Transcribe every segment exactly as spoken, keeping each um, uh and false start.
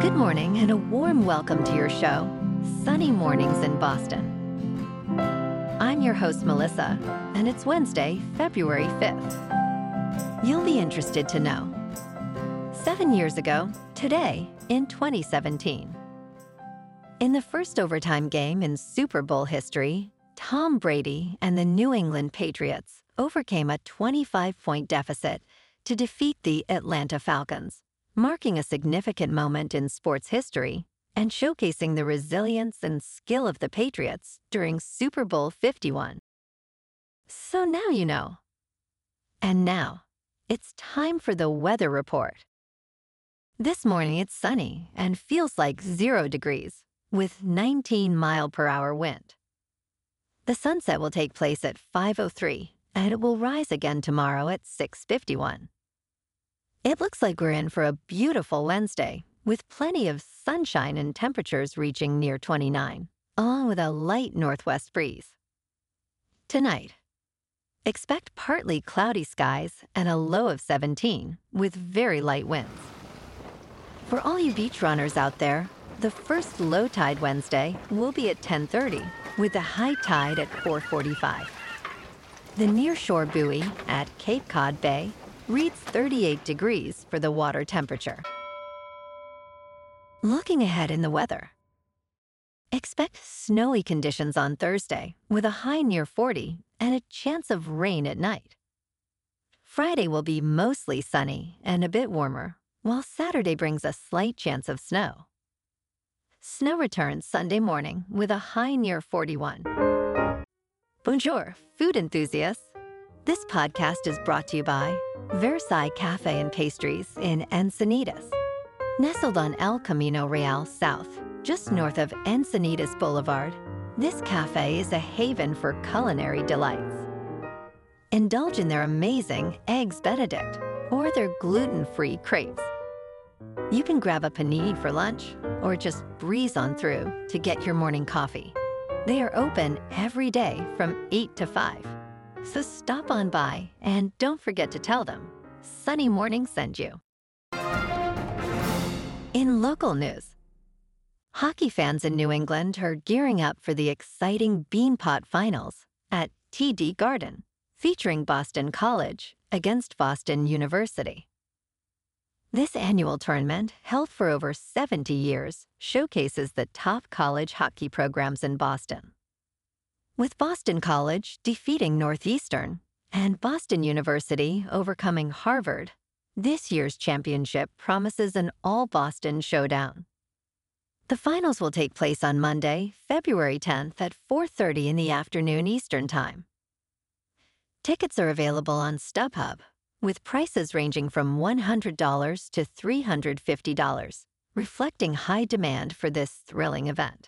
Good morning and a warm welcome to your show, Sunny Mornings in Boston. I'm your host, Melissa, and it's Wednesday, February fifth. You'll be interested to know. Seven years ago, today, in twenty seventeen. In the first overtime game in Super Bowl history, Tom Brady and the New England Patriots overcame a twenty-five point deficit to defeat the Atlanta Falcons, marking a significant moment in sports history and showcasing the resilience and skill of the Patriots during Super Bowl fifty-one. So now you know. And now, it's time for the weather report. This morning it's sunny and feels like zero degrees, with nineteen mile per hour wind. The sunset will take place at five oh three, and it will rise again tomorrow at six fifty-one. It looks like we're in for a beautiful Wednesday, with plenty of sunshine and temperatures reaching near twenty-nine, along with a light northwest breeze. Tonight, expect partly cloudy skies and a low of seventeen, with very light winds. For all you beach runners out there, the first low tide Wednesday will be at ten thirty, with the high tide at four forty-five. The nearshore buoy at Cape Cod Bay reads thirty-eight degrees for the water temperature. Looking ahead in the weather. Expect snowy conditions on Thursday with a high near forty and a chance of rain at night. Friday will be mostly sunny and a bit warmer, while Saturday brings a slight chance of snow. Snow returns Sunday morning with a high near forty-one. Bonjour, food enthusiasts. This podcast is brought to you by Versailles Cafe and Pastries in Encinitas. Nestled on El Camino Real South, just north of Encinitas Boulevard, this cafe is a haven for culinary delights. Indulge in their amazing Eggs Benedict or their gluten-free crepes. You can grab a panini for lunch or just breeze on through to get your morning coffee. They are open every day from eight to five. So stop on by and don't forget to tell them Sunny Morning sent you. In local news, hockey fans in New England are gearing up for the exciting Beanpot Finals at T D Garden, featuring Boston College against Boston University. This annual tournament, held for over seventy years, showcases the top college hockey programs in Boston. With Boston College defeating Northeastern and Boston University overcoming Harvard, this year's championship promises an all-Boston showdown. The finals will take place on Monday, February tenth at four thirty in the afternoon Eastern Time. Tickets are available on StubHub, with prices ranging from one hundred dollars to three hundred fifty dollars, reflecting high demand for this thrilling event.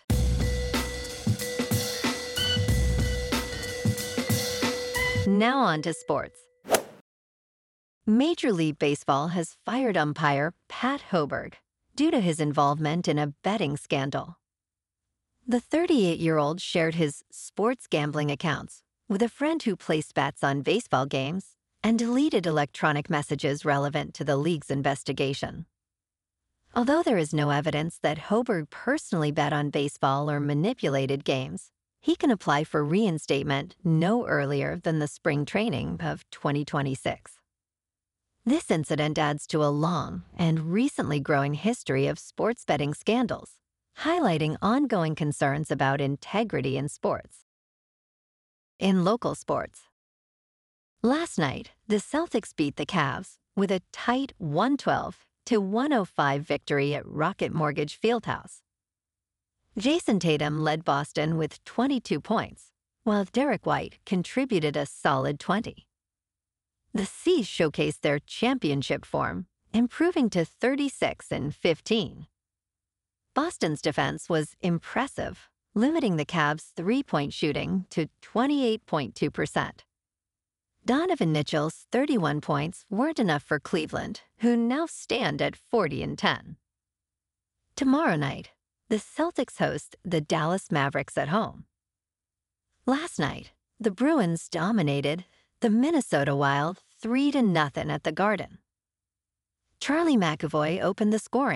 Now on to sports. Major League Baseball has fired umpire Pat Hoberg due to his involvement in a betting scandal. The thirty-eight-year-old shared his sports gambling accounts with a friend who placed bets on baseball games and deleted electronic messages relevant to the league's investigation. Although there is no evidence that Hoberg personally bet on baseball or manipulated games, he can apply for reinstatement no earlier than the spring training of twenty twenty-six. This incident adds to a long and recently growing history of sports betting scandals, highlighting ongoing concerns about integrity in sports. In local sports, last night, the Celtics beat the Cavs with a tight one twelve to one oh five victory at Rocket Mortgage Fieldhouse. Jason Tatum led Boston with twenty-two points, while Derek White contributed a solid twenty. The C's showcased their championship form, improving to thirty-six and fifteen. Boston's defense was impressive, limiting the Cavs' three-point shooting to twenty-eight point two percent. Donovan Mitchell's thirty-one points weren't enough for Cleveland, who now stand at forty and ten. Tomorrow night, the Celtics host the Dallas Mavericks at home. Last night, the Bruins dominated the Minnesota Wild three to nothing at the Garden. Charlie McAvoy opened the scoring,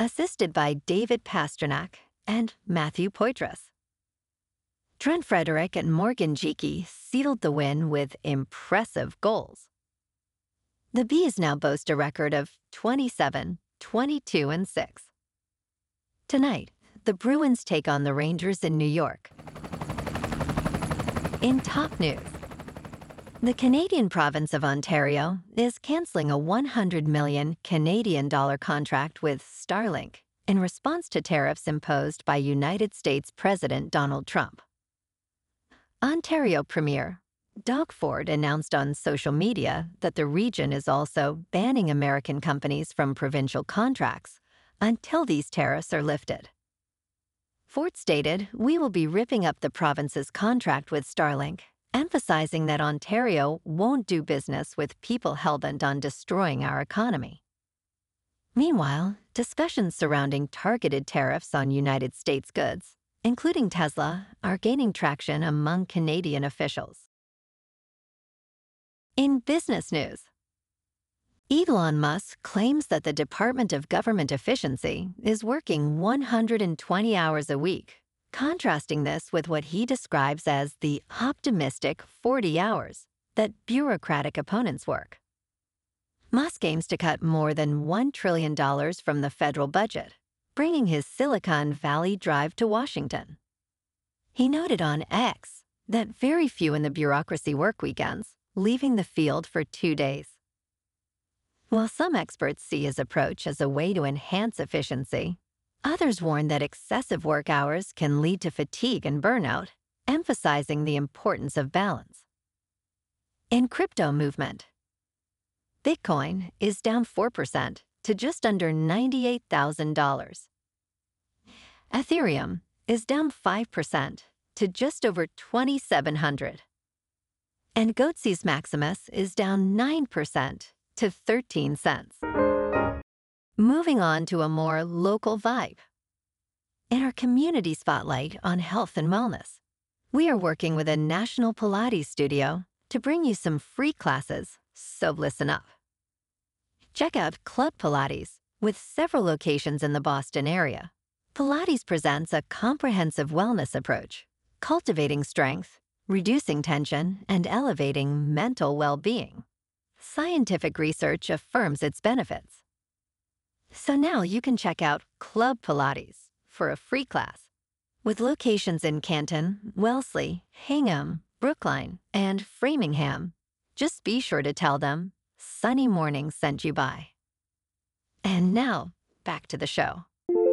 assisted by David Pasternak and Matthew Poitras. Trent Frederick and Morgan Geekie sealed the win with impressive goals. The Bees now boast a record of twenty-seven, twenty-two, and six. Tonight, the Bruins take on the Rangers in New York. In top news, the Canadian province of Ontario is canceling a one hundred million Canadian dollar contract with Starlink in response to tariffs imposed by United States President Donald Trump. Ontario Premier Doug Ford announced on social media that the region is also banning American companies from provincial contracts until these tariffs are lifted. Ford stated, "We will be ripping up the province's contract with Starlink, emphasizing that Ontario won't do business with people hell-bent on destroying our economy." Meanwhile, discussions surrounding targeted tariffs on United States goods, including Tesla, are gaining traction among Canadian officials. In business news, Elon Musk claims that the Department of Government Efficiency is working one hundred twenty hours a week, contrasting this with what he describes as the optimistic forty hours that bureaucratic opponents work. Musk aims to cut more than one trillion dollars from the federal budget, bringing his Silicon Valley drive to Washington. He noted on X that very few in the bureaucracy work weekends, leaving the field for two days. While some experts see his approach as a way to enhance efficiency, others warn that excessive work hours can lead to fatigue and burnout, emphasizing the importance of balance. In crypto movement, Bitcoin is down four percent to just under ninety-eight thousand dollars. Ethereum is down five percent to just over twenty-seven hundred dollars. And Goatse's Maximus is down nine percent to thirteen cents. Moving on to a more local vibe. In our community spotlight on health and wellness, we are working with a national Pilates studio to bring you some free classes, so listen up. Check out Club Pilates, with several locations in the Boston area. Pilates presents a comprehensive wellness approach, cultivating strength, reducing tension, and elevating mental well-being. Scientific research affirms its benefits. So now you can check out Club Pilates for a free class. With locations in Canton, Wellesley, Hingham, Brookline, and Framingham, just be sure to tell them Sunny Morning sent you by. And now, back to the show.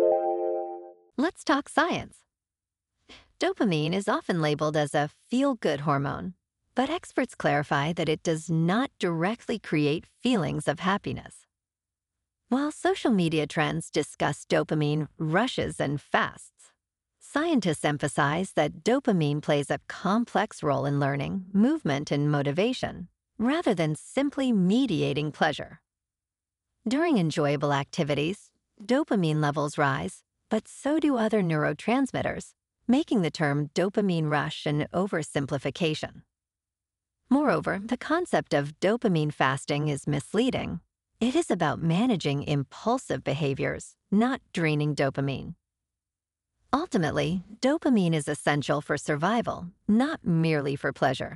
Let's talk science. Dopamine is often labeled as a feel-good hormone, but experts clarify that it does not directly create feelings of happiness. While social media trends discuss dopamine rushes and fasts, scientists emphasize that dopamine plays a complex role in learning, movement, and motivation, rather than simply mediating pleasure. During enjoyable activities, dopamine levels rise, but so do other neurotransmitters, making the term dopamine rush an oversimplification. Moreover, the concept of dopamine fasting is misleading. It is about managing impulsive behaviors, not draining dopamine. Ultimately, dopamine is essential for survival, not merely for pleasure.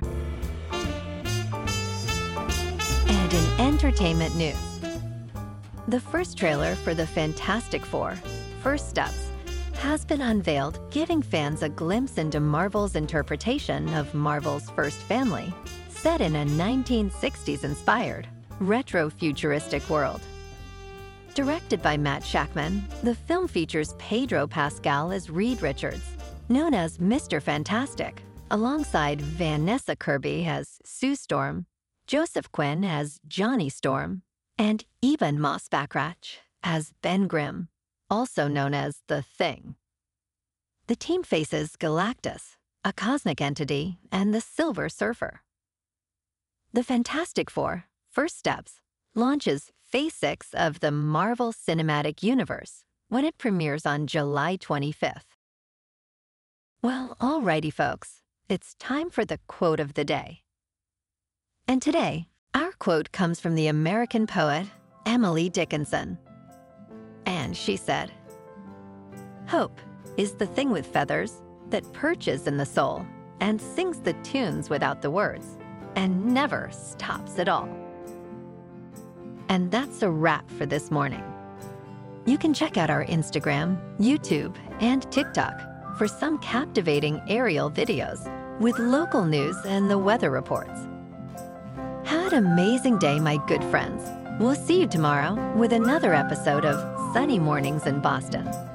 And in entertainment news, the first trailer for the Fantastic Four, First Steps, has been unveiled, giving fans a glimpse into Marvel's interpretation of Marvel's first family, set in a nineteen sixties-inspired, retro-futuristic world. Directed by Matt Shakman, the film features Pedro Pascal as Reed Richards, known as Mister Fantastic, alongside Vanessa Kirby as Sue Storm, Joseph Quinn as Johnny Storm, and Eben Moss Backrack as Ben Grimm, also known as The Thing. The team faces Galactus, a cosmic entity, and the Silver Surfer. The Fantastic Four, First Steps, launches Phase six of the Marvel Cinematic Universe when it premieres on July twenty-fifth. Well, alrighty folks, it's time for the quote of the day. And today, our quote comes from the American poet Emily Dickinson. And And she said, "Hope is the thing with feathers that perches in the soul and sings the tunes without the words and never stops at all." And that's a wrap for this morning. You can check out our Instagram, YouTube, and TikTok for some captivating aerial videos with local news and the weather reports. Have an amazing day, my good friends. We'll see you tomorrow with another episode of Sunny Mornings in Boston.